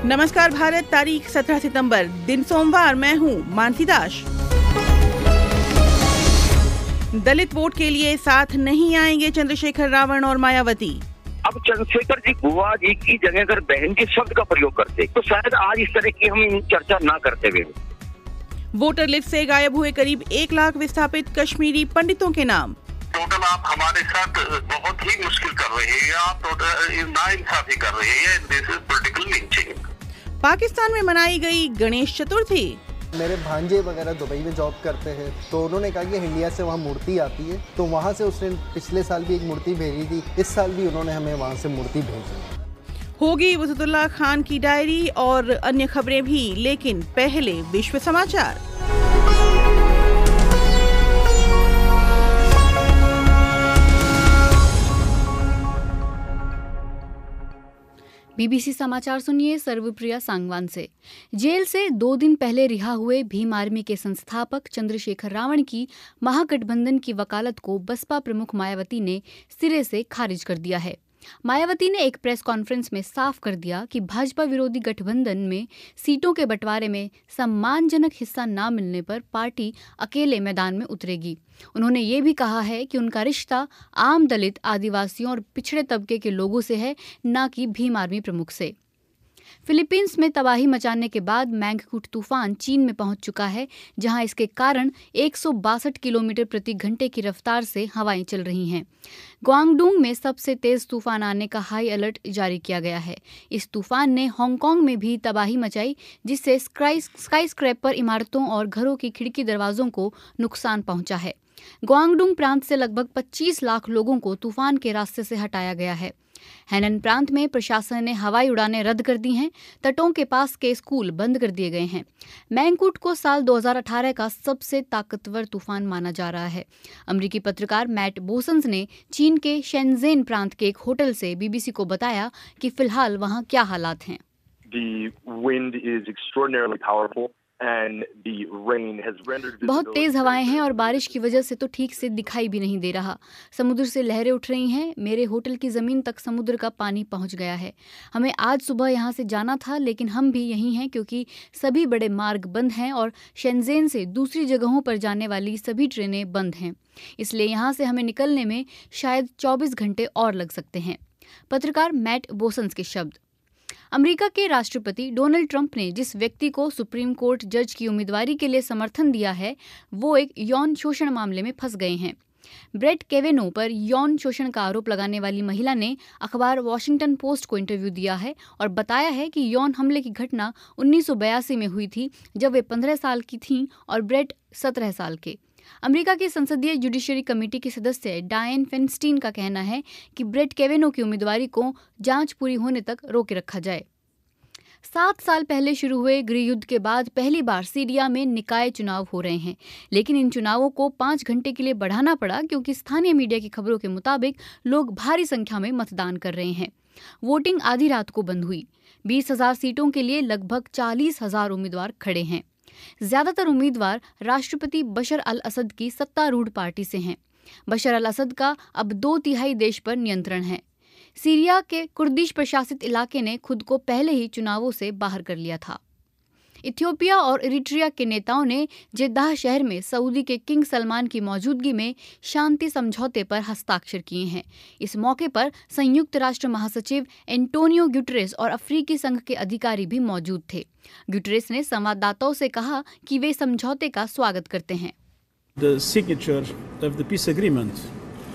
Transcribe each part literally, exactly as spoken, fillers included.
नमस्कार भारत, तारीख सत्रह सितंबर, दिन सोमवार। मैं हूँ मानसी दास। दलित वोट के लिए साथ नहीं आएंगे चंद्रशेखर रावण और मायावती। अब चंद्रशेखर जी बुआ जी की जगह अगर बहन के शब्द का प्रयोग करते तो शायद आज इस तरह की हम चर्चा ना करते हुए। वोटर लिस्ट से गायब हुए करीब एक लाख विस्थापित कश्मीरी पंडितों के नाम। टोटल आप हमारे साथ बहुत ही मुश्किल कर रहे हैं, आप टोटल नाइंसाफी कर रहे हैं। This is political lynching. Pakistan में मनाई गई गणेश चतुर्थी। मेरे भांजे वगैरह दुबई में जॉब करते हैं, तो उन्होंने कहा कि इंडिया से वहाँ मूर्ति आती है, तो वहाँ से उसने पिछले साल भी एक मूर्ति भेजी थी, इस साल भी उन्होंने हमें वहाँ से मूर्ति भेजी। होगी वसीउल्लाह खान की डायरी और अन्य खबरें भी, लेकिन पहले विश्व समाचार। बीबीसी समाचार सुनिए सर्वप्रिया सांगवान से। जेल से दो दिन पहले रिहा हुए भीम आर्मी के संस्थापक चंद्रशेखर रावण की महागठबंधन की वकालत को बसपा प्रमुख मायावती ने सिरे से खारिज कर दिया है। मायावती ने एक प्रेस कॉन्फ्रेंस में साफ कर दिया कि भाजपा विरोधी गठबंधन में सीटों के बंटवारे में सम्मानजनक हिस्सा न मिलने पर पार्टी अकेले मैदान में उतरेगी। उन्होंने ये भी कहा है कि उनका रिश्ता आम दलित, आदिवासियों और पिछड़े तबके के लोगों से है, न कि भीम आर्मी प्रमुख से। फिलीपींस में तबाही मचाने के बाद मैंगकूट तूफान चीन में पहुंच चुका है, जहां इसके कारण एक सौ बासठ किलोमीटर प्रति घंटे की रफ्तार से हवाएं चल रही हैं। ग्वांगडोंग में सबसे तेज तूफान आने का हाई अलर्ट जारी किया गया है। इस तूफान ने हांगकांग में भी तबाही मचाई, जिससे स्काई स्काई स्क्रैपर इमारतों और घरों की खिड़की दरवाजों को नुकसान पहुंचा है। ग्वांगडोंग प्रांत से लगभग पच्चीस लाख लोगों को तूफान के रास्ते से हटाया गया है। हैनन प्रांत में प्रशासन ने हवाई उड़ानें रद्द कर दी हैं। तटों के पास के स्कूल बंद कर दिए गए हैं। मैंगकूट को साल दो हज़ार अठारह का सबसे ताकतवर तूफान माना जा रहा है। अमेरिकी पत्रकार मैट बोसन्स ने चीन के शेनज़ेन प्रांत के एक होटल से बीबीसी को बताया कि फिलहाल वहां क्या हालात हैं। The wind is extraordinarily powerful. बहुत तेज हवाएं हैं और बारिश की वजह से तो ठीक से दिखाई भी नहीं दे रहा। समुद्र से लहरें उठ रही हैं। मेरे होटल की जमीन तक समुद्र का पानी पहुंच गया है। हमें आज सुबह यहां से जाना था, लेकिन हम भी यहीं हैं क्योंकि सभी बड़े मार्ग बंद हैं और शेनज़ेन से दूसरी जगहों पर जाने वाली सभी ट्रेनें बंद हैं। इसलिए यहां से हमें निकलने में शायद चौबीस घंटे और लग सकते हैं। पत्रकार मैट बोसन्स के शब्द। अमेरिका के राष्ट्रपति डोनाल्ड ट्रंप ने जिस व्यक्ति को सुप्रीम कोर्ट जज की उम्मीदवारी के लिए समर्थन दिया है, वो एक यौन शोषण मामले में फंस गए हैं। ब्रेट केवेनो पर यौन शोषण का आरोप लगाने वाली महिला ने अखबार वॉशिंगटन पोस्ट को इंटरव्यू दिया है और बताया है कि यौन हमले की घटना उन्नीस सौ बयासी में हुई थी, जब वे पंद्रह साल की थीं और ब्रेट सत्रह साल के। अमेरिका की संसदीय जुडिशरी कमेटी की सदस्य डायन फेनस्टीन का कहना है कि ब्रेट केवेनो की उम्मीदवारी को जांच पूरी होने तक रोके रखा जाए। सात साल पहले शुरू हुए गृह युद्ध के बाद पहली बार सीरिया में निकाय चुनाव हो रहे हैं, लेकिन इन चुनावों को पाँच घंटे के लिए बढ़ाना पड़ा क्योंकि स्थानीय मीडिया की खबरों के मुताबिक लोग भारी संख्या में मतदान कर रहे हैं। वोटिंग आधी रात को बंद हुई। बीस हजार सीटों के लिए लगभग चालीस हजार उम्मीदवार खड़े हैं। ज्यादातर उम्मीदवार राष्ट्रपति बशर अल असद की सत्तारूढ़ पार्टी से हैं। बशर अल असद का अब दो तिहाई देश पर नियंत्रण है। सीरिया के कुर्दिश प्रशासित इलाके ने खुद को पहले ही चुनावों से बाहर कर लिया था। इथियोपिया और इरिट्रिया के नेताओं ने जेद्दाह शहर में सऊदी के किंग सलमान की मौजूदगी में शांति समझौते पर हस्ताक्षर किए हैं। इस मौके पर संयुक्त राष्ट्र महासचिव एंटोनियो गुटेरेस और अफ्रीकी संघ के अधिकारी भी मौजूद थे। गुटेरेस ने संवाददाताओं से कहा कि वे समझौते का स्वागत करते हैं। The signature of the peace agreement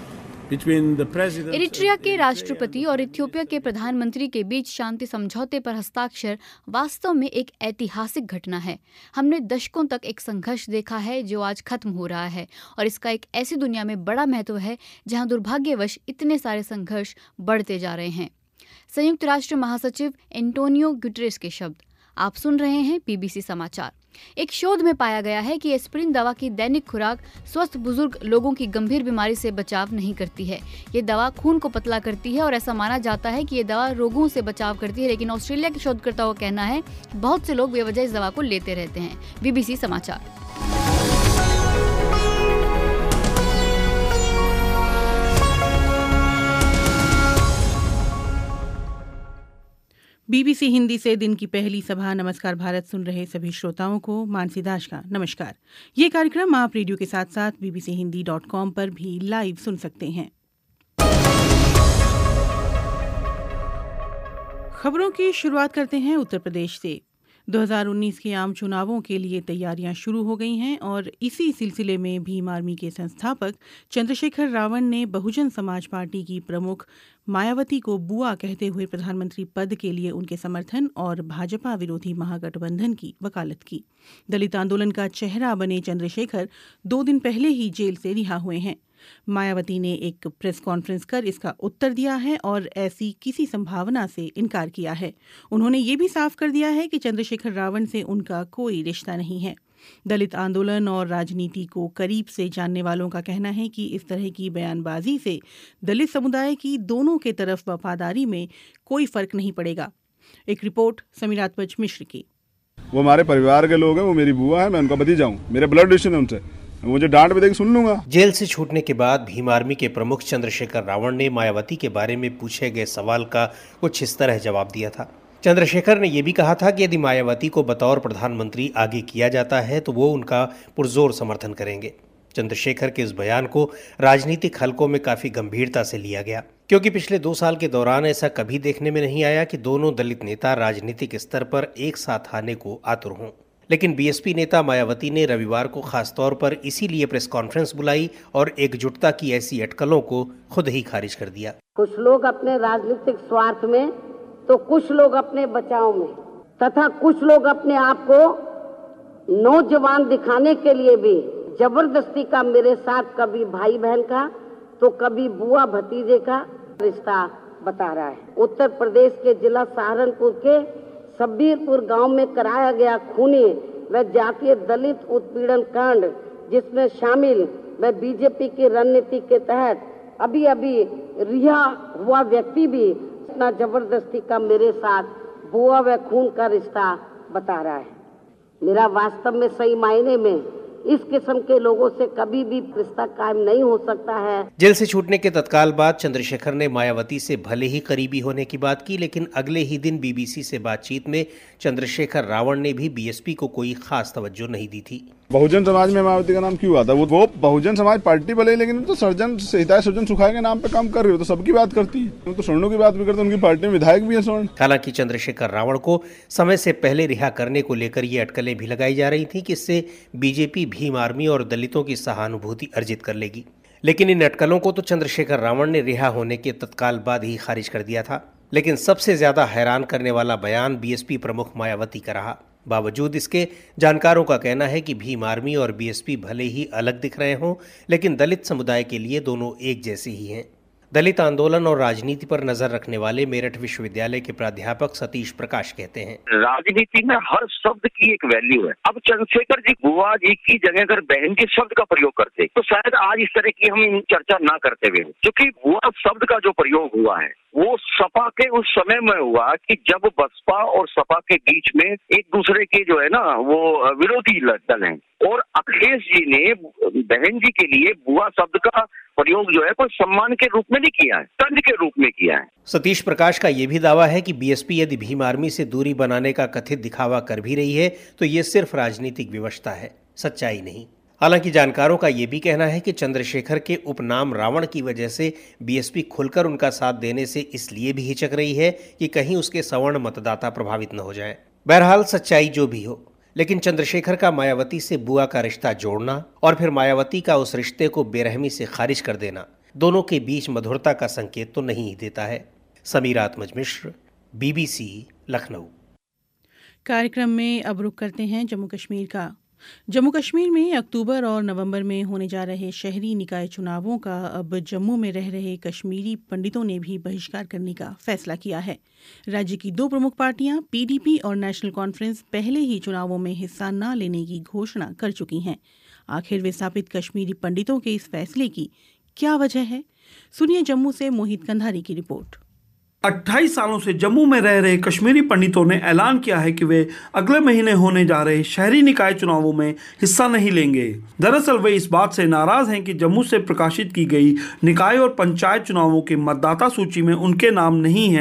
Eritrea के राष्ट्रपति और इथियोपिया के प्रधानमंत्री के बीच शांति समझौते पर हस्ताक्षर वास्तव में एक ऐतिहासिक घटना है। हमने दशकों तक एक संघर्ष देखा है जो आज खत्म हो रहा है, और इसका एक ऐसी दुनिया में बड़ा महत्व है जहां दुर्भाग्यवश इतने सारे संघर्ष बढ़ते जा रहे हैं। संयुक्त राष्ट्र महासचिव एंटोनियो गुटेरेस के शब्द। आप सुन रहे हैं बीबीसी समाचार। एक शोध में पाया गया है कि एस्पिरिन दवा की दैनिक खुराक स्वस्थ बुजुर्ग लोगों की गंभीर बीमारी से बचाव नहीं करती है। ये दवा खून को पतला करती है और ऐसा माना जाता है कि ये दवा रोगों से बचाव करती है, लेकिन ऑस्ट्रेलिया के शोधकर्ताओं का कहना है बहुत से लोग बेवजह इस दवा को लेते रहते हैं। बीबीसी समाचार। बीबीसी हिंदी से दिन की पहली सभा नमस्कार भारत सुन रहे सभी श्रोताओं को मानसी दास का नमस्कार। ये कार्यक्रम आप रेडियो के साथ साथ बीबीसी हिंदी डॉट कॉम पर भी लाइव सुन सकते हैं। खबरों की शुरुआत करते हैं उत्तर प्रदेश से। दो हज़ार उन्नीस के आम चुनावों के लिए तैयारियां शुरू हो गई हैं और इसी सिलसिले में भीम आर्मी के संस्थापक चंद्रशेखर रावण ने बहुजन समाज पार्टी की प्रमुख मायावती को बुआ कहते हुए प्रधानमंत्री पद के लिए उनके समर्थन और भाजपा विरोधी महागठबंधन की वकालत की। दलित आंदोलन का चेहरा बने चंद्रशेखर दो दिन पहले ही जेल से रिहा हुए हैं। मायावती ने एक प्रेस कॉन्फ्रेंस कर इसका उत्तर दिया है और ऐसी किसी संभावना से इनकार किया है। उन्होंने ये भी साफ कर दिया है कि चंद्रशेखर रावण से उनका कोई रिश्ता नहीं है। दलित आंदोलन और राजनीति को करीब से जानने वालों का कहना है कि इस तरह की बयानबाजी से दलित समुदाय की दोनों के तरफ वफादारी में कोई फर्क नहीं पड़ेगा। एक रिपोर्ट समीरात्मज मिश्र की। वो हमारे परिवार के लोग हैं, वो मेरी बुआ है, मैं उनका भतीजा हूँ, मेरे ब्लड रिलेशन है उनसे, मुझे डांट भी देके सुन लूंगा। जेल से छूटने के बाद भीम आर्मी के प्रमुख चंद्रशेखर रावण ने मायावती के बारे में पूछे गए सवाल का कुछ इस तरह जवाब दिया था। चंद्रशेखर ने यह भी कहा था कि यदि मायावती को बतौर प्रधानमंत्री आगे किया जाता है तो वो उनका पुरजोर समर्थन करेंगे। चंद्रशेखर के इस बयान को राजनीतिक हलकों में काफी गंभीरता से लिया गया, क्योंकि पिछले दो साल के दौरान ऐसा कभी देखने में नहीं आया कि दोनों दलित नेता राजनीतिक स्तर पर एक साथ आने को आतुर हों। लेकिन बीएसपी नेता मायावती ने रविवार को खासतौर पर इसीलिए प्रेस कॉन्फ्रेंस बुलाई और एकजुटता की ऐसी अटकलों को खुद ही खारिज कर दिया। कुछ लोग अपने राजनीतिक स्वार्थ में तो कुछ लोग अपने बचाव में तथा कुछ लोग अपने आप को नौजवान दिखाने के लिए भी जबरदस्ती का मेरे साथ कभी भाई बहन का तो कभी बुआ भतीजे का रिश्ता बता रहा है। उत्तर प्रदेश के जिला सहारनपुर के सब्बीरपुर गांव में कराया गया खूनी व जातीय दलित उत्पीड़न कांड, जिसमें शामिल व बीजेपी की रणनीति के तहत अभी अभी रिहा हुआ व्यक्ति भी इतना जबरदस्ती का मेरे साथ बुआ व खून का रिश्ता बता रहा है। मेरा वास्तव में सही मायने में इस किस्म के लोगों से कभी भी रिश्ता कायम नहीं हो सकता है। जेल से छूटने के तत्काल बाद चंद्रशेखर ने मायावती से भले ही करीबी होने की बात की, लेकिन अगले ही दिन बीबीसी से बातचीत में चंद्रशेखर रावण ने भी बीएसपी को कोई खास तवज्जो नहीं दी थी। बहुजन समाज में मायावती का नाम क्यों आता है? वो वो बहुजन समाज पार्टी भले, लेकिन तो सर्जन हिदायत सर्जन सुखाए के नाम पे काम कर रही हो, तो सबकी बात करती है, तो स्वर्णों की बात भी करते, उनकी पार्टी में विधायक भी है स्वर्ण। हालांकि चंद्रशेखर रावण को समय से पहले रिहा करने को लेकर ये अटकलें भी लगाई जा रही थी कि इससे बीजेपी भीम आर्मी और दलितों की सहानुभूति अर्जित कर लेगी। लेकिन इन अटकलों को तो चंद्रशेखर रावण ने रिहा होने के तत्काल बाद ही खारिज कर दिया था। लेकिन सबसे ज्यादा हैरान करने वाला बयान बीएसपी प्रमुख मायावती का रहा। बावजूद इसके जानकारों का कहना है कि भीम आर्मी और बीएसपी भले ही अलग दिख रहे हों, लेकिन दलित समुदाय के लिए दोनों एक जैसे ही हैं। दलित आंदोलन और राजनीति पर नजर रखने वाले मेरठ विश्वविद्यालय के प्राध्यापक सतीश प्रकाश कहते हैं, राजनीति में हर शब्द की एक वैल्यू है। अब चंद्रशेखर जी बुआ जी की जगह अगर बहन के शब्द का प्रयोग करते तो शायद आज इस तरह की हम चर्चा ना करते हुए, क्योंकि बुआ शब्द का जो प्रयोग हुआ है वो सपा के उस समय में हुआ कि जब बसपा और सपा के बीच में एक दूसरे के जो है ना वो विरोधी दल हैं, और अखिलेश जी ने बहन जी के लिए बुआ शब्द का प्रयोग जो है कोई सम्मान के रूप में नहीं किया है, तंज के रूप में किया है। सतीश प्रकाश का यह भी दावा है कि बीएसपी यदि भीम आर्मी से दूरी बनाने का कथित दिखावा कर भी रही है तो ये सिर्फ राजनीतिक विवशता है, सच्चाई नहीं। हालांकि जानकारों का यह भी कहना है कि चंद्रशेखर के उपनाम रावण की वजह से बीएसपी खुलकर उनका साथ देने से इसलिए भी हिचक रही है कि कहीं उसके सवर्ण मतदाता प्रभावित न हो जाएं। बहरहाल सच्चाई जो भी हो, लेकिन चंद्रशेखर का मायावती से बुआ का रिश्ता जोड़ना और फिर मायावती का उस रिश्ते को बेरहमी से खारिज कर देना दोनों के बीच मधुरता का संकेत तो नहीं ही देता है। समीरात्मज मिश्र, बीबीसी, लखनऊ। कार्यक्रम में अब रुक करते हैं जम्मू कश्मीर का। जम्मू कश्मीर में अक्टूबर और नवंबर में होने जा रहे शहरी निकाय चुनावों का अब जम्मू में रह रहे कश्मीरी पंडितों ने भी बहिष्कार करने का फैसला किया है। राज्य की दो प्रमुख पार्टियां पीडीपी और नेशनल कॉन्फ्रेंस पहले ही चुनावों में हिस्सा न लेने की घोषणा कर चुकी हैं। आखिर विस्थापित कश्मीरी पंडितों के इस फैसले की क्या वजह है? सुनिए जम्मू से मोहित कंधारी की रिपोर्ट। अट्ठाईस सालों से जम्मू में रह रहे कश्मीरी पंडितों ने ऐलान किया है कि वे अगले महीने होने जा रहे शहरी निकाय चुनावों में हिस्सा नहीं लेंगे। दरअसल वे इस बात से नाराज हैं कि जम्मू से प्रकाशित की गई निकाय और पंचायत चुनावों की मतदाता सूची में उनके नाम नहीं हैं।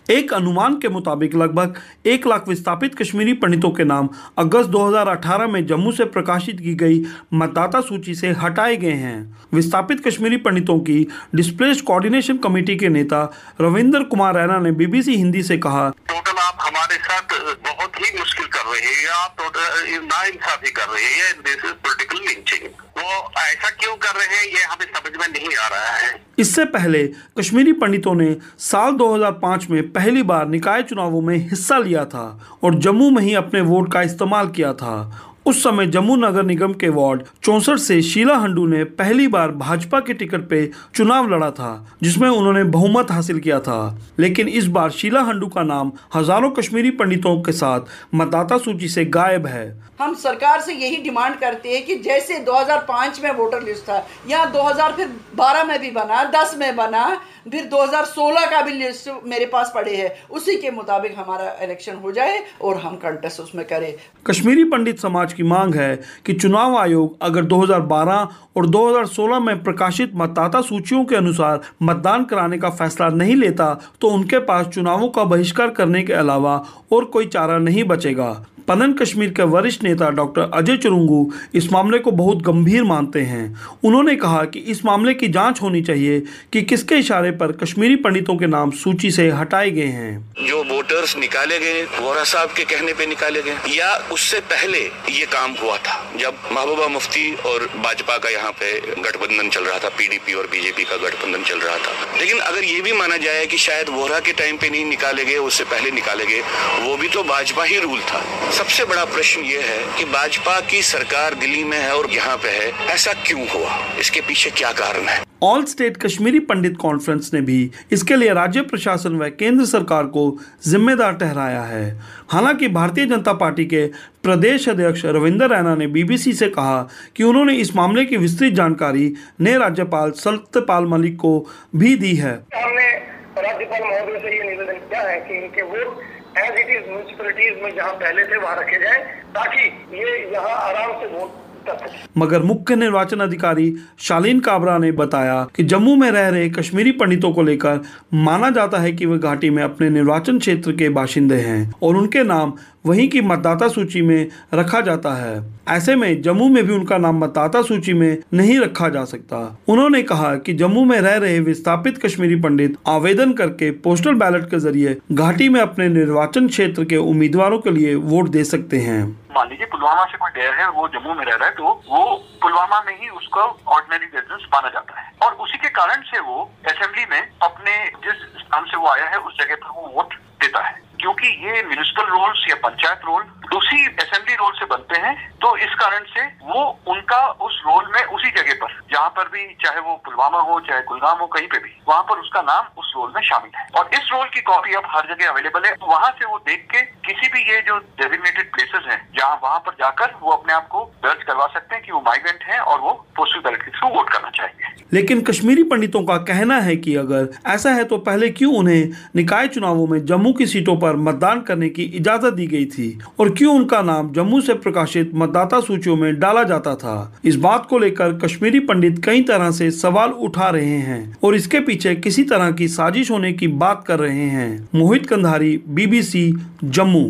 एक अनुमान के मुताबिक लगभग एक लाख विस्थापित कश्मीरी पंडितों के नाम अगस्त दो हज़ार अठारह में जम्मू से प्रकाशित की गई मतदाता सूची से हटाए गए हैं। विस्थापित कश्मीरी पंडितों की डिस्प्लेस्ड कोऑर्डिनेशन कमेटी के नेता रविंदर कुमार रैना ने बीबीसी हिंदी से कहा, टोटल आप हमारे साथ बहुत ही मुश्किल कर रहे हैं, आप नाइंसाफी कर रहे हैं, दिस इज पॉलिटिकल लिंचिंग। वो ऐसा क्यों कर रहे हैं ये हमें समझ में नहीं आ रहा है। इससे पहले कश्मीरी पंडितों ने साल दो हज़ार पाँच में पहली बार निकाय चुनावों में हिस्सा लिया था और जम्मू में ही अपने वोट का इस्तेमाल किया था। उस समय जम्मू नगर निगम के वार्ड चौंसठ से शीला हंडू ने पहली बार भाजपा के टिकट पे चुनाव लड़ा था, जिसमें उन्होंने बहुमत हासिल किया था। लेकिन इस बार शीला हंडू का नाम हजारों कश्मीरी पंडितों के साथ मतदाता सूची से गायब है। हम सरकार से यही डिमांड करते हैं कि जैसे दो हज़ार पाँच में वोटर लिस्ट था, यहाँ दो हज़ार फिर बारह में भी बना, दस में बना, फिर दो हज़ार सोलह का भी लिस्ट मेरे पास पड़े है, उसी के मुताबिक हमारा इलेक्शन हो जाए और हम कंटेस्ट उसमें करें। कश्मीरी पंडित समाज की मांग है कि चुनाव आयोग अगर दो हज़ार बारह और दो हज़ार सोलह में प्रकाशित मतदाता सूचियों के अनुसार मतदान कराने का फैसला नहीं लेता तो उनके पास चुनावों का बहिष्कार करने के अलावा और कोई चारा नहीं बचेगा। पनन कश्मीर के वरिष्ठ नेता डॉक्टर अजय चुरुंगू इस मामले को बहुत गंभीर मानते हैं। उन्होंने कहा कि इस मामले की जांच होनी चाहिए कि किसके इशारे पर कश्मीरी पंडितों के नाम सूची से हटाए गए हैं। जो वोटर्स निकाले गए वोरा साहब के कहने पे निकाले गए या उससे पहले ये काम हुआ था जब महबूबा मुफ्ती और भाजपा का यहाँ पे गठबंधन चल रहा था, पीडीपी और बीजेपी का गठबंधन चल रहा था। लेकिन अगर ये भी माना जाए कि शायद वोरा के टाइम पे नहीं निकाले गए, उससे पहले निकाले गए, वो भी तो भाजपा ही रूल था। सबसे बड़ा प्रश्न ये है कि भाजपा की सरकार दिल्ली में है और यहाँ पे है, ऐसा क्यों हुआ? इसके पीछे क्या कारण है? All state Kashmiri Pandit conference ने भी इसके लिए राज्य प्रशासन व केंद्र सरकार को जिम्मेदार ठहराया है। हालांकि भारतीय जनता पार्टी के प्रदेश अध्यक्ष रविंदर रैना ने बीबीसी से कहा कि उन्होंने इस मामले की विस्तृत जानकारी नए राज्यपाल सत्यपाल मलिक को भी दी है। हमने राज्यपाल महोदय से ये निवेदन किया है कि इनके vote as it is municipalities में जहाँ पहले थे वहाँ रखे जाएं ताकि ये यहाँ आराम से वोट। मगर मुख्य निर्वाचन अधिकारी शालीन काबरा ने बताया कि जम्मू में रह रहे कश्मीरी पंडितों को लेकर माना जाता है कि वे घाटी में अपने निर्वाचन क्षेत्र के बाशिंदे हैं और उनके नाम वहीं की मतदाता सूची में रखा जाता है। ऐसे में जम्मू में भी उनका नाम मतदाता सूची में नहीं रखा जा सकता। उन्होंने कहा कि जम्मू में रह रहे विस्थापित कश्मीरी पंडित आवेदन करके पोस्टल बैलेट के जरिए घाटी में अपने निर्वाचन क्षेत्र के उम्मीदवारों के लिए वोट दे सकते हैं। मान लीजिए पुलवामा से कोई गया है, वो जम्मू में रह रहा है, तो वो पुलवामा में ही उसका ऑर्डिनरी रेजिडेंस माना जाता है और उसी के कारण से वो असेंबली में अपने जिस स्थान से वो आया है उस जगह पर वो वोट देता है। क्योंकि ये म्युनिसिपल रोल्स या पंचायत रोल उसी असेंबली रोल से बनते हैं, तो इस कारण से वो उनका उस रोल में उसी जगह पर जहाँ पर भी, चाहे वो पुलवामा हो चाहे कुलगाम हो, कहीं पे भी वहाँ पर उसका नाम उस रोल में शामिल है और इस रोल की कॉपी अब हर जगह अवेलेबल है। वहाँ से वो देख के किसी भी ये जो डेजिग्नेटेड प्लेसेस हैं जहाँ वहाँ पर जाकर वो अपने आप को दर्ज करवा सकते हैं कि वो माइग्रेंट हैं और वो पोस्टल बैलेट के थ्रू वोट करना चाहेंगे। लेकिन कश्मीरी पंडितों का कहना है कि अगर ऐसा है तो पहले क्यों उन्हें निकाय चुनावों में जम्मू की सीटों पर मतदान करने की इजाजत दी गई थी और क्यों उनका नाम जम्मू से प्रकाशित मतदाता सूचियों में डाला जाता था। इस बात को लेकर कश्मीरी पंडित कई तरह से सवाल उठा रहे हैं और इसके पीछे किसी तरह की साजिश होने की बात कर रहे हैं। मोहित कंधारी, बीबीसी, जम्मू।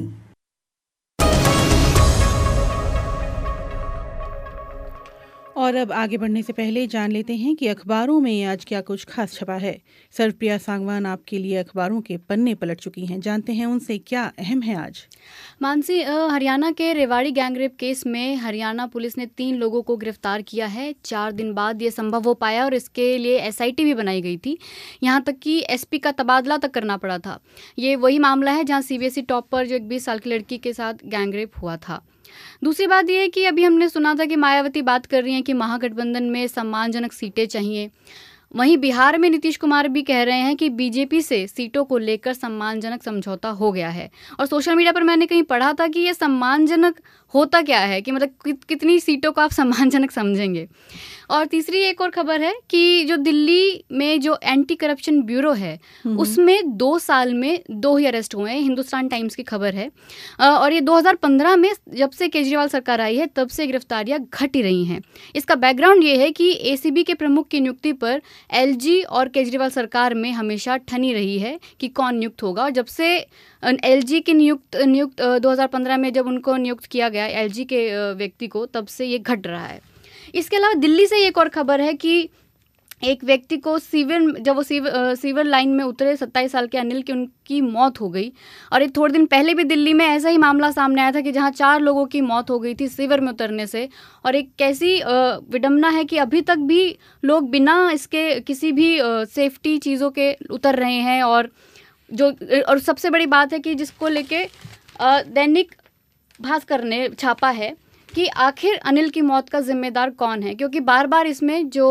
और अब आगे बढ़ने से पहले जान लेते हैं कि अखबारों में आज क्या कुछ खास छपा है। सर्वप्रिया सांगवान आपके लिए अखबारों के पन्ने पलट चुकी हैं। जानते हैं उनसे क्या अहम है आज। मानसी, हरियाणा के रेवाड़ी गैंगरेप केस में हरियाणा पुलिस ने तीन लोगों को गिरफ्तार किया है। चार दिन बाद ये संभव हो पाया और इसके लिए एसआईटी भी बनाई गई थी। यहाँ तक कि एसपी का तबादला तक करना पड़ा था। ये वही मामला है जहाँ सीबीएसई टॉपर जो एक बीस साल की लड़की के साथ गैंगरेप हुआ था। दूसरी बात यह है कि अभी हमने सुना था कि मायावती बात कर रही हैं कि महागठबंधन में सम्मानजनक सीटें चाहिए। वहीं बिहार में नीतीश कुमार भी कह रहे हैं कि बीजेपी से सीटों को लेकर सम्मानजनक समझौता हो गया है। और सोशल मीडिया पर मैंने कहीं पढ़ा था कि ये सम्मानजनक होता क्या है, कि मतलब कि, कितनी सीटों को आप सम्मानजनक समझेंगे। और तीसरी एक और खबर है कि जो दिल्ली में जो एंटी करप्शन ब्यूरो है उसमें दो साल में दो ही अरेस्ट हुए हैं। हिंदुस्तान टाइम्स की खबर है। और ये दो हज़ार पंद्रह में जब से केजरीवाल सरकार आई है तब से गिरफ्तारियां घट ही रही हैं। इसका बैकग्राउंड ये है कि एसीबी के प्रमुख की नियुक्ति पर एलजी और केजरीवाल सरकार में हमेशा ठनी रही है कि कौन नियुक्त होगा। और जब से एलजी की नियुक्त नियुक्त दो हज़ार पंद्रह में जब उनको नियुक्त किया गया एलजी के व्यक्ति को, तब से ये घट रहा है। इसके अलावा दिल्ली से एक और खबर है कि एक व्यक्ति को सीवर जब वो सीवर सीवर लाइन में उतरे सत्ताईस साल के अनिल की उनकी मौत हो गई। और एक थोड़े दिन पहले भी दिल्ली में ऐसा ही मामला सामने आया था कि जहां चार लोगों की मौत हो गई थी सीवर में उतरने से। और एक कैसी विडंबना है कि अभी तक भी लोग बिना इसके किसी भी सेफ्टी चीज़ों के उतर रहे हैं। और जो और सबसे बड़ी बात है कि जिसको लेके दैनिक भास्कर ने छापा है कि आखिर अनिल की मौत का जिम्मेदार कौन है, क्योंकि बार बार इसमें जो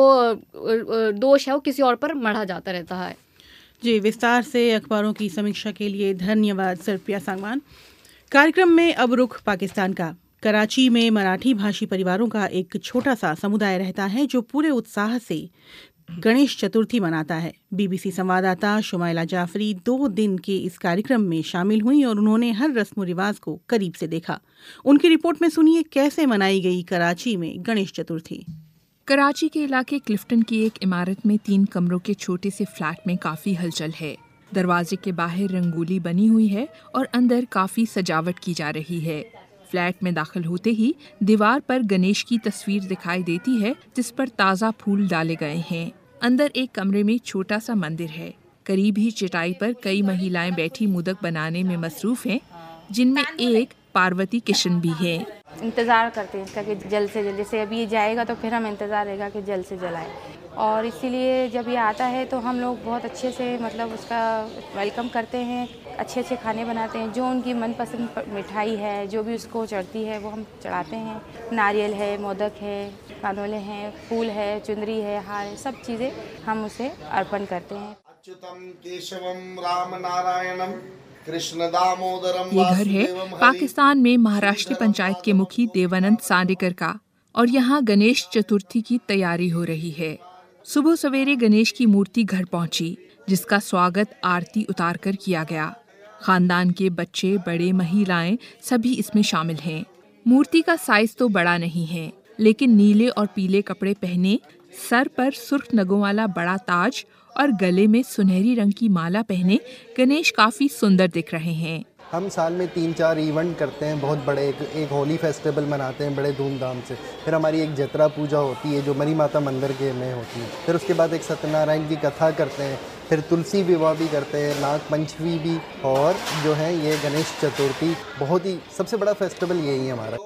दोष है वो किसी और पर मढ़ा जाता रहता है। जी, विस्तार से अखबारों की समीक्षा के लिए धन्यवाद सर्पिया सांगवान। कार्यक्रम में अब रुख पाकिस्तान का। कराची में मराठी भाषी परिवारों का एक छोटा सा समुदाय रहता है जो पूरे उत्साह से गणेश चतुर्थी मनाता है। बीबीसी संवाददाता शुमाइला जाफरी दो दिन के इस कार्यक्रम में शामिल हुई और उन्होंने हर रस्म रिवाज को करीब से देखा। उनकी रिपोर्ट में सुनिए कैसे मनाई गई कराची में गणेश चतुर्थी। कराची के इलाके क्लिफ्टन की एक इमारत में तीन कमरों के छोटे से फ्लैट में काफी हलचल है। दरवाजे के बाहर रंगोली बनी हुई है और अंदर काफी सजावट की जा रही है। फ्लैट में दाखिल होते ही दीवार पर गणेश की तस्वीर दिखाई देती है जिस पर ताज़ा फूल डाले गए हैं। अंदर एक कमरे में छोटा सा मंदिर है। करीब ही चटाई पर कई महिलाएं बैठी मोदक बनाने में मसरूफ हैं, जिनमें एक पार्वती किशन भी है। इंतज़ार करते हैं इसका कि जल्द से जल्द, जैसे अभी ये जाएगा तो फिर हम इंतज़ार रहेगा कि जल्द से जल्द आए। और इसीलिए जब ये आता है तो हम लोग बहुत अच्छे से मतलब उसका वेलकम करते हैं, अच्छे अच्छे खाने बनाते हैं। जो उनकी मनपसंद मिठाई है जो भी उसको चढ़ती है वो हम चढ़ाते हैं। नारियल है, मोदक है, कानोले हैं, फूल है, चुंदरी है, हार है, सब चीज़ें हम उसे अर्पण करते हैं। अच्युतम केशवम राम नारायणम कृष्ण दामोदरम। ये घर है पाकिस्तान में महाराष्ट्र पंचायत के मुखी देवानंद सांडेकर का और यहाँ गणेश चतुर्थी की तैयारी हो रही है। सुबह सवेरे गणेश की मूर्ति घर पहुंची, जिसका स्वागत आरती उतारकर किया गया। खानदान के बच्चे, बड़े, महिलाएं सभी इसमें शामिल हैं। मूर्ति का साइज तो बड़ा नहीं है, लेकिन नीले और पीले कपड़े पहने, सर पर सुर्ख नगों वाला बड़ा ताज और गले में सुनहरी रंग की माला पहने गणेश काफी सुंदर दिख रहे हैं। हम साल में तीन चार इवेंट करते हैं बहुत बड़े। एक, एक होली फेस्टिवल मनाते हैं बड़े धूमधाम से। फिर हमारी एक जतरा पूजा होती है जो मरी माता मंदिर के में होती है। फिर उसके बाद एक सत्यनारायण की कथा करते हैं। फिर तुलसी विवाह भी करते हैं, नाग पंचमी भी, और जो है ये गणेश चतुर्थी बहुत ही सबसे बड़ा फेस्टिवल यही है हमारा।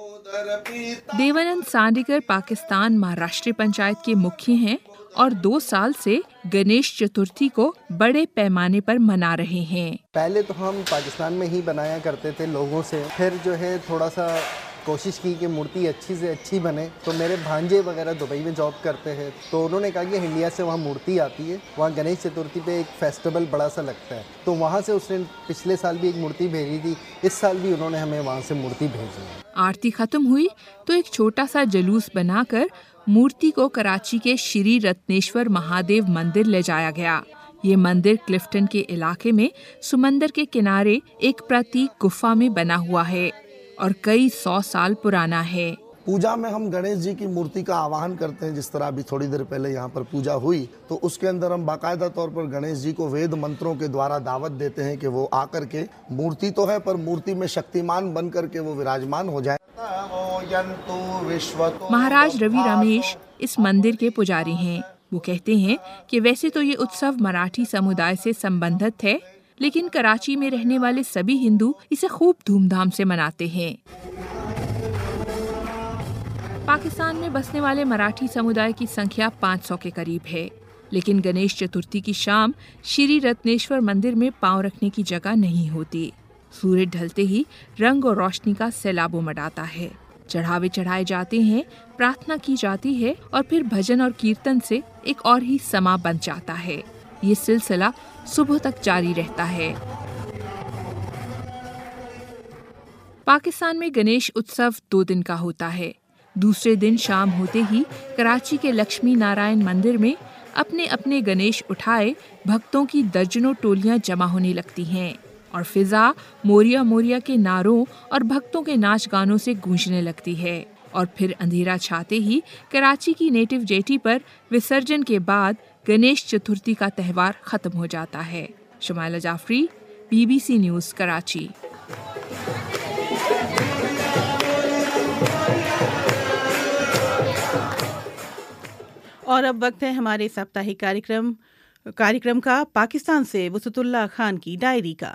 देवानंद सांडेकर पाकिस्तान महाराष्ट्र पंचायत के मुखी हैं और दो साल से गणेश चतुर्थी को बड़े पैमाने पर मना रहे हैं। पहले तो हम पाकिस्तान में ही बनाया करते थे लोगों से, फिर जो है थोड़ा सा कोशिश की कि मूर्ति अच्छी से अच्छी बने। तो मेरे भांजे वगैरह दुबई में जॉब करते हैं, तो उन्होंने कहा कि इंडिया से वहाँ मूर्ति आती है, वहाँ गणेश चतुर्थी पे एक फेस्टिवल बड़ा सा लगता है। तो वहाँ से उसने पिछले साल भी एक मूर्ति भेजी थी, इस साल भी उन्होंने हमें वहाँ से मूर्ति भेजी। आरती खत्म हुई तो एक छोटा सा जुलूस बनाकर मूर्ति को कराची के श्री रत्नेश्वर महादेव मंदिर ले जाया गया। ये मंदिर क्लिफ्टन के इलाके में सुमंदर के किनारे एक प्रतीक गुफा में बना हुआ है और कई सौ साल पुराना है। पूजा में हम गणेश जी की मूर्ति का आवाहन करते हैं। जिस तरह अभी थोड़ी देर पहले यहाँ पर पूजा हुई तो उसके अंदर हम बाकायदा तौर पर गणेश जी को वेद मंत्रों के द्वारा दावत देते हैं कि वो आकर के, मूर्ति तो है पर मूर्ति में शक्तिमान बन करके वो विराजमान हो जाए। महाराज रवि रमेश इस मंदिर के पुजारी हैं। वो कहते हैं कि वैसे तो ये उत्सव मराठी समुदाय से संबंधित है, लेकिन कराची में रहने वाले सभी हिंदू इसे खूब धूमधाम से मनाते हैं। पाकिस्तान में बसने वाले मराठी समुदाय की संख्या पाँच सौ के करीब है, लेकिन गणेश चतुर्थी की शाम श्री रत्नेश्वर मंदिर में पांव रखने की जगह नहीं होती। सूरज ढलते ही रंग और रोशनी का सैलाब उमड़ाता है। चढ़ावे चढ़ाए जाते हैं, प्रार्थना की जाती है और फिर भजन और कीर्तन से एक और ही समा बन जाता है। ये सिलसिला सुबह तक जारी रहता है। पाकिस्तान में गणेश उत्सव दो दिन का होता है। दूसरे दिन शाम होते ही कराची के लक्ष्मी नारायण मंदिर में अपने अपने गणेश उठाए भक्तों की दर्जनों टोलियां जमा होने लगती हैं और फिजा मोरिया मोरिया के नारों और भक्तों के नाच गानों से गूंजने लगती है। और फिर अंधेरा छाते ही कराची की नेटिव जेटी पर विसर्जन के बाद गणेश चतुर्थी का त्यौहार खत्म हो जाता है। Shamaila Jafri, BBC news, Karachi. और अब वक्त है हमारे साप्ताहिक कार्यक्रम कार्यक्रम का पाकिस्तान से वसतुल्लाह खान की डायरी का।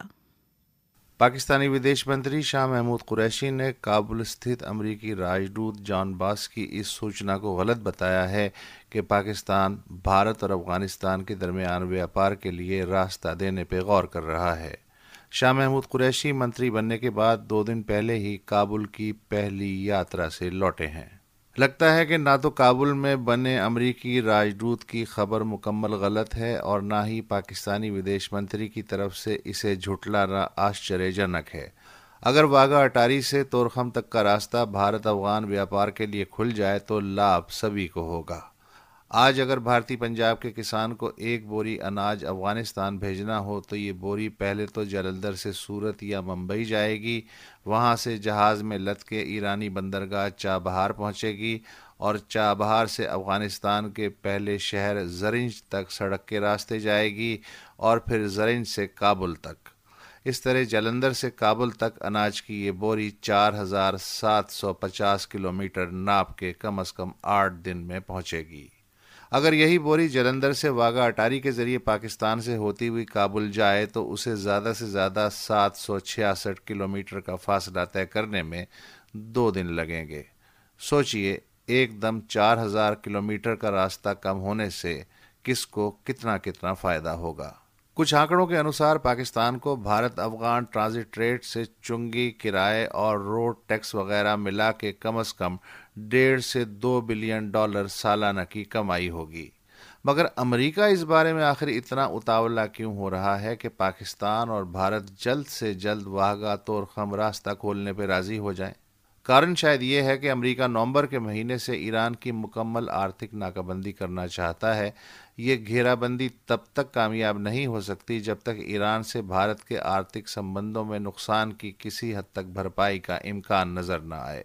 पाकिस्तानी विदेश मंत्री शाह महमूद कुरैशी ने काबुल स्थित अमरीकी राजदूत जॉन बास की इस सूचना को गलत बताया है कि पाकिस्तान भारत और अफगानिस्तान के दरमियान व्यापार के लिए रास्ता देने पर गौर कर रहा है। शाह महमूद कुरैशी मंत्री बनने के बाद दो दिन पहले ही काबुल की पहली यात्रा से लौटे हैं। लगता है कि ना तो काबुल में बने अमरीकी राजदूत की खबर मुकम्मल गलत है और ना ही पाकिस्तानी विदेश मंत्री की तरफ से इसे झुटलाना आश्चर्यजनक है। अगर वाघा अटारी से तोरखम तक का रास्ता भारत अफगान व्यापार के लिए खुल जाए तो लाभ सभी को होगा। आज अगर भारतीय पंजाब के किसान को एक बोरी अनाज अफगानिस्तान भेजना हो तो ये बोरी पहले तो जलंधर से सूरत या मुंबई जाएगी, वहाँ से जहाज़ में लद के ईरानी बंदरगाह चाबहार पहुँचेगी और चाबहार से अफगानिस्तान के पहले शहर ज़रिंज तक सड़क के रास्ते जाएगी और फिर ज़रिंज से काबुल तक। इस तरह जलंधर से काबुल तक अनाज की ये बोरी चार हज़ार सात सौ पचास किलोमीटर नाप के कम अज़ कम आठ दिन में पहुँचेगी। अगर यही बोरी जलंधर से वाघा अटारी के ज़रिए पाकिस्तान से होती हुई काबुल जाए तो उसे ज़्यादा से ज़्यादा सात सौ छियासठ किलोमीटर का फासला तय करने में दो दिन लगेंगे। सोचिए, एकदम चार हज़ार किलोमीटर का रास्ता कम होने से किसको कितना कितना फ़ायदा होगा। कुछ आंकड़ों के अनुसार पाकिस्तान को भारत अफगान ट्रांजिट रेट से चुंगी, किराए और रोड टैक्स वगैरह मिला के कम अज़ कम डेढ़ से दो बिलियन डॉलर सालाना की कमाई होगी। मगर अमेरिका इस बारे में आखिर इतना उतावला क्यों हो रहा है कि पाकिस्तान और भारत जल्द से जल्द वाघा तोरखम रास्ता खोलने पर राज़ी हो जाएं? कारण शायद ये है कि अमेरिका नवंबर के महीने से ईरान की मुकम्मल आर्थिक नाकाबंदी करना चाहता है। ये घेराबंदी तब तक कामयाब नहीं हो सकती जब तक ईरान से भारत के आर्थिक संबंधों में नुकसान की किसी हद तक भरपाई का इम्कान नज़र न आए।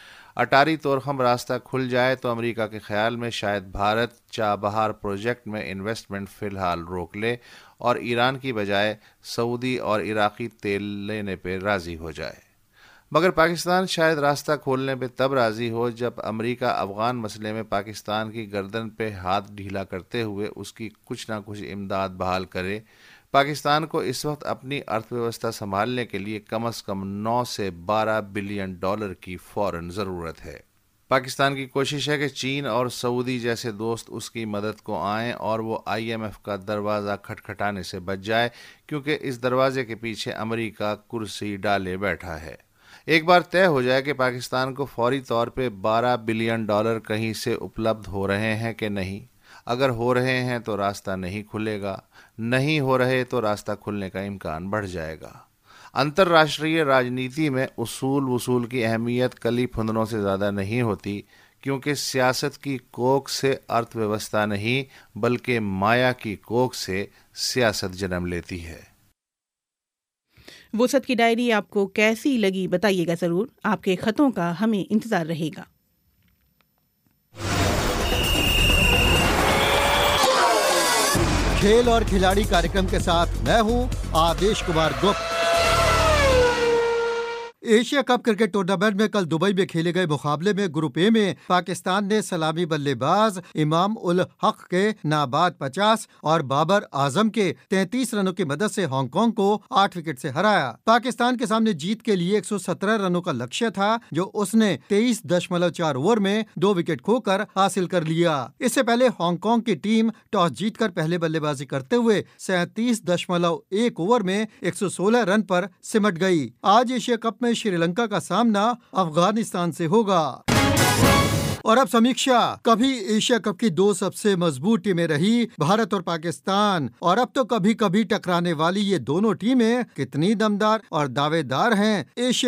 अटारी तोरखम रास्ता खुल जाए तो अमेरिका के ख्याल में शायद भारत चाबहार प्रोजेक्ट में इन्वेस्टमेंट फ़िलहाल रोक ले और ईरान की बजाय सऊदी और इराक़ी तेल लेने पर राज़ी हो जाए। मगर पाकिस्तान शायद रास्ता खोलने पे तब राज़ी हो जब अमेरिका अफ़गान मसले में पाकिस्तान की गर्दन पे हाथ ढीला करते हुए उसकी कुछ ना कुछ इमदाद बहाल करे। पाकिस्तान को इस वक्त अपनी अर्थव्यवस्था संभालने के लिए कम अज़ कम नौ से बारह बिलियन डॉलर की फ़ौरन ज़रूरत है। पाकिस्तान की कोशिश है कि चीन और सऊदी जैसे दोस्त उसकी मदद को आएं और वो आई एम एफ का दरवाज़ा खटखटाने से बच जाए, क्योंकि इस दरवाजे के पीछे अमेरिका कुर्सी डाले बैठा है। एक बार तय हो जाए कि पाकिस्तान को फौरी तौर पे बारह बिलियन डॉलर कहीं से उपलब्ध हो रहे हैं कि नहीं, अगर हो रहे हैं तो रास्ता नहीं खुलेगा, नहीं हो रहे तो रास्ता खुलने का इम्कान बढ़ जाएगा। अंतर्राष्ट्रीय राजनीति में उसूल वसूल की अहमियत कली फुंदनों से ज़्यादा नहीं होती, क्योंकि सियासत की कोख से अर्थव्यवस्था नहीं बल्कि माया की कोख से सियासत जन्म लेती है। वसत की डायरी आपको कैसी लगी बताइएगा ज़रूर। आपके ख़तों का हमें इंतज़ार रहेगा। खेल और खिलाड़ी कार्यक्रम के साथ मैं हूं Adesh Kumar Gupta. Asia cup cricket tournament में कल दुबई में खेले गए मुकाबले में ग्रुप ए में पाकिस्तान ने सलामी बल्लेबाज इमाम उल हक के नाबाद पचास और बाबर आजम के तैंतीस रनों की मदद से हांगकांग को आठ विकेट से हराया। पाकिस्तान के सामने जीत के लिए एक सौ सत्रह रनों का लक्ष्य था, जो उसने तेईस दशमलव चार ओवर में दो विकेट खोकर हासिल कर लिया। इससे पहले हांगकांग की टीम टॉस जीतकर पहले बल्लेबाजी करते हुए सैंतीस दशमलव एक ओवर में एक सौ सोलह रन पर सिमट गई। आज एशिया कप में श्रीलंका का सामना अफगानिस्तान से होगा। और अब समीक्षा। कभी एशिया कप की दो सबसे मजबूत टीमें रही भारत और पाकिस्तान, और अब तो कभी कभी टकराने वाली ये दोनों टीमें कितनी दमदार और दावेदार हैं एशिया कप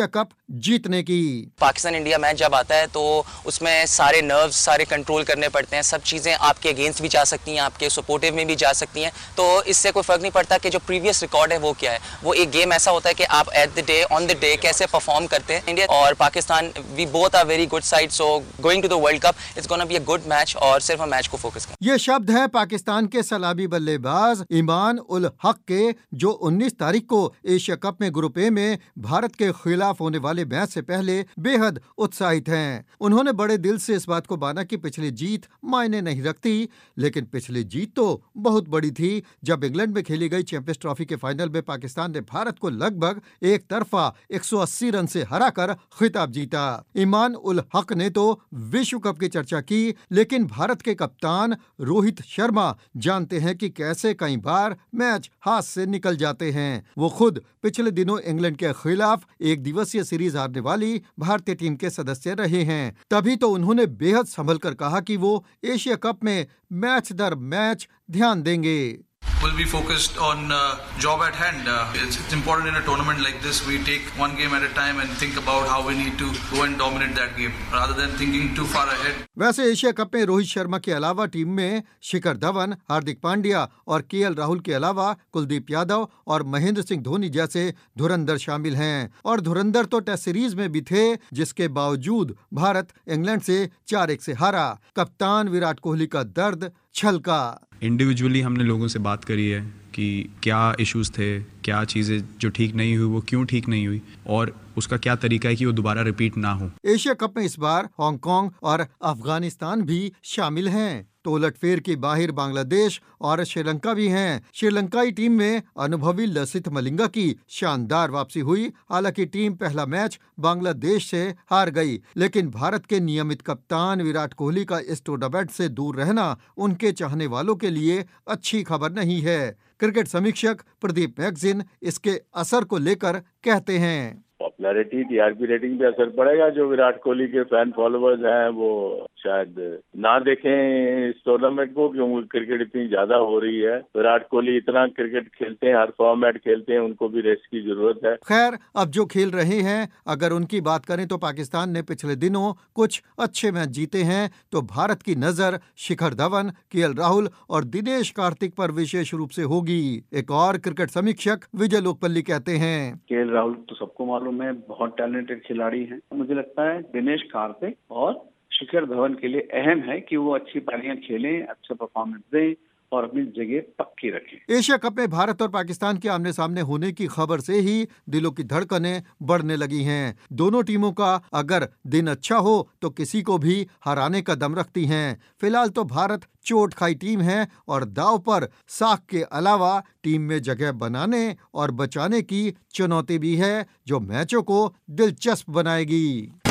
जीतने की। पाकिस्तान इंडिया मैच जब आता है तो उसमें सारे नर्व्स सारे कंट्रोल करने पड़ते हैं, सब चीज़ें आपके अगेंस्ट भी जा सकती हैं, आपके सपोर्टिव में भी जा सकती हैं, तो इससे कोई फ़र्क नहीं पड़ता कि जो प्रीवियस रिकॉर्ड है वो क्या है। वो एक गेम ऐसा होता है कि आप at the day on the day कैसे परफॉर्म करते हैं। इंडिया और Pakistan we both are very good side, so going to the world cup it's gonna be a good match और सिर्फ हम मैच को फोकस करें। ये शब्द है पाकिस्तान के सलामी बल्लेबाज ईमान उल हक के, जो उन्नीस तारीख को एशिया कप में ग्रुप ए में भारत के खिलाफ होने वाले मैच से पहले बेहद उत्साहित हैं। उन्होंने बड़े दिल से इस बात को माना कि पिछली जीत मायने नहीं रखती, लेकिन पिछली जीत तो बहुत बड़ी थी जब इंग्लैंड में खेली गई चैंपियंस ट्रॉफी के फाइनल में पाकिस्तान ने भारत को लगभग एक तरफा एक सौ अस्सी रन से हराकर खिताब जीता। ईमान उल हक ने तो विश्व कप की चर्चा की, लेकिन भारत के कप्तान रोहित शर्मा जानते हैं कि कैसे कई बार मैच हाथ से निकल जाते हैं। वो खुद पिछले दिनों इंग्लैंड के खिलाफ एक दिवसीय सीरीज हारने वाली भारतीय टीम के सदस्य रहे हैं। तभी तो उन्होंने बेहद संभल कर कहा कि वो एशिया कप में मैच दर मैच ध्यान देंगे। We'll be focused on uh, job at hand. Uh, it's, it's important in a tournament like this. We take one game at a time and think about how we need to go and dominate that game, rather than thinking too far ahead. वैसे Asia cup में रोहित शर्मा के अलावा team में शिखर धवन, हार्दिक पांड्या और KL Rahul के अलावा कुलदीप यादव और महेंद्र सिंह धोनी जैसे धुरंधर शामिल हैं। और धुरंधर तो टेस्ट सीरीज में भी थे, जिसके बावजूद भारत इंग्लैंड से चार एक से हारा। कप्तान विराट कोहली का दर्द छलका। इंडिविजुअली हमने लोगों से बात करी है कि क्या इश्यूज थे, क्या चीज़ें जो ठीक नहीं हुई वो क्यों ठीक नहीं हुई और उसका क्या तरीका है कि वो दोबारा रिपीट ना हो। एशिया कप में इस बार हांगकांग और अफगानिस्तान भी शामिल हैं, तो उलटफेर की बाहर बांग्लादेश और श्रीलंका भी हैं। श्रीलंकाई टीम में अनुभवी लसिथ मलिंगा की शानदार वापसी हुई। हालांकि टीम पहला मैच बांग्लादेश से हार गई, लेकिन भारत के नियमित कप्तान विराट कोहली का इस टूर्नामेंट से दूर रहना उनके चाहने वालों के लिए अच्छी खबर नहीं है। क्रिकेट समीक्षक प्रदीप मैगजिन इसके असर को लेकर कहते हैं, पॉपुलैरिटी टीआरपी रेटिंग पे असर पड़ेगा। जो विराट कोहली के फैन फॉलोअर्स हैं वो शायद ना देखें इस टूर्नामेंट को, क्योंकि क्रिकेट इतनी ज्यादा हो रही है। विराट कोहली इतना क्रिकेट खेलते हैं, हर फॉर्मेट खेलते हैं, उनको भी रेस्ट की जरूरत है। खैर, अब जो खेल रहे हैं, अगर उनकी बात करें तो पाकिस्तान ने पिछले दिनों कुछ अच्छे मैच जीते हैं, तो भारत की नजर शिखर धवन, केएल राहुल और दिनेश कार्तिक पर विशेष रूप से होगी। एक और क्रिकेट समीक्षक विजय लोकपल्ली कहते हैं, केएल राहुल तो सबको मालूम है, बहुत टैलेंटेड खिलाड़ी हैं। मुझे लगता है दिनेश कार्तिक और शिखर धवन के लिए अहम है कि वो अच्छी पारियां खेलें, अच्छा परफॉर्मेंस दें और अपनी जगह पक्की रखें। एशिया कप में भारत और पाकिस्तान के आमने सामने होने की खबर से ही दिलों की धड़कनें बढ़ने लगी हैं। दोनों टीमों का अगर दिन अच्छा हो तो किसी को भी हराने का दम रखती हैं। फिलहाल तो भारत चोट खाई टीम है और दाव पर साख के अलावा टीम में जगह बनाने और बचाने की चुनौती भी है, जो मैचों को दिलचस्प बनाएगी।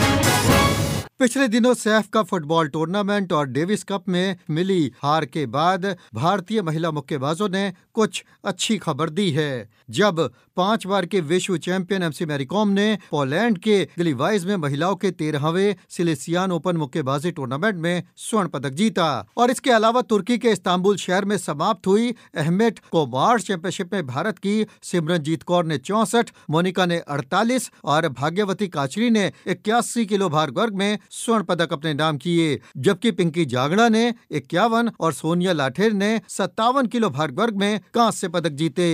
पिछले दिनों सैफ का फुटबॉल टूर्नामेंट और डेविस कप में मिली हार के बाद भारतीय महिला मुक्केबाजों ने कुछ अच्छी खबर दी है। जब पांच बार के विश्व चैंपियन एमसी मैरीकॉम ने पोलैंड के गिलिवाइज में महिलाओं के तेरहवें सिलेसियान ओपन मुक्केबाजी टूर्नामेंट में स्वर्ण पदक जीता। और इसके अलावा तुर्की के इस्तांबुल शहर में समाप्त हुई अहमेट कोमार्स चैंपियनशिप में भारत की सिमरनजीत कौर ने चौसठ, मोनिका ने अड़तालीस और भाग्यवती काचरी ने इक्यासी किलो भार वर्ग में स्वर्ण पदक अपने नाम किए, जबकि पिंकी जागड़ा ने इक्यावन और सोनिया लाठेर ने सत्तावन किलो भार वर्ग में कांस्य पदक जीते।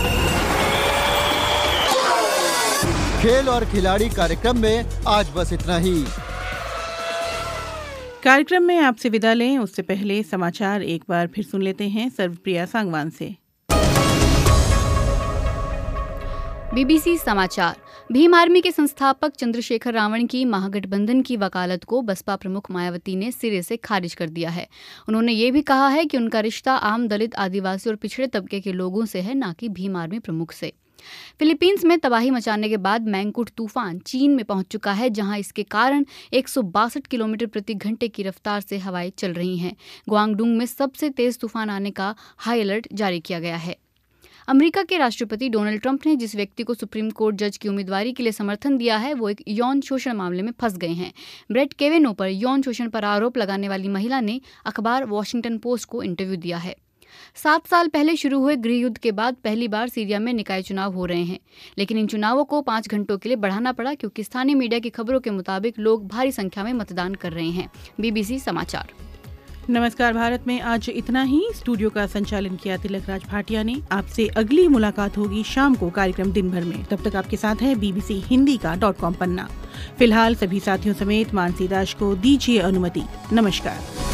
खेल और खिलाड़ी कार्यक्रम में आज बस इतना ही। कार्यक्रम में आपसे विदा लें उससे पहले समाचार एक बार फिर सुन लेते हैं सर्वप्रिया सांगवान से। बीबीसी समाचार। भीम आर्मी के संस्थापक चंद्रशेखर रावण की महागठबंधन की वकालत को बसपा प्रमुख मायावती ने सिरे से खारिज कर दिया है। उन्होंने ये भी कहा है कि उनका रिश्ता आम दलित, आदिवासी और पिछड़े तबके के लोगों से है, न कि भीम आर्मी प्रमुख से। फिलीपींस में तबाही मचाने के बाद मैंगकुट तूफान चीन में पहुंच चुका है, जहां इसके कारण एक सौ बासठ किलोमीटर प्रति घंटे की रफ्तार से हवाएं चल रही हैं। ग्वांगडुंग में सबसे तेज तूफान आने का हाई अलर्ट जारी किया गया है। अमेरिका के राष्ट्रपति डोनाल्ड ट्रंप ने जिस व्यक्ति को सुप्रीम कोर्ट जज की उम्मीदवारी के लिए समर्थन दिया है, वो एक यौन शोषण मामले में फंस गए हैं। ब्रेट केवेनो पर यौन शोषण पर आरोप लगाने वाली महिला ने अखबार वॉशिंगटन पोस्ट को इंटरव्यू दिया है। सात साल पहले शुरू हुए गृह युद्ध के बाद पहली बार सीरिया में निकाय चुनाव हो रहे हैं, लेकिन इन चुनावों को पाँच घंटों के लिए बढ़ाना पड़ा क्योंकि स्थानीय मीडिया की खबरों के मुताबिक लोग भारी संख्या में मतदान कर रहे हैं। बीबीसी समाचार। नमस्कार भारत में आज इतना ही। स्टूडियो का संचालन किया तिलक राज भाटिया ने। आपसे अगली मुलाकात होगी शाम को कार्यक्रम दिन भर में। तब तक आपके साथ है बीबीसी हिंदी का डॉट कॉम पन्ना। फिलहाल सभी साथियों समेत मानसी दास को दीजिए अनुमति। नमस्कार।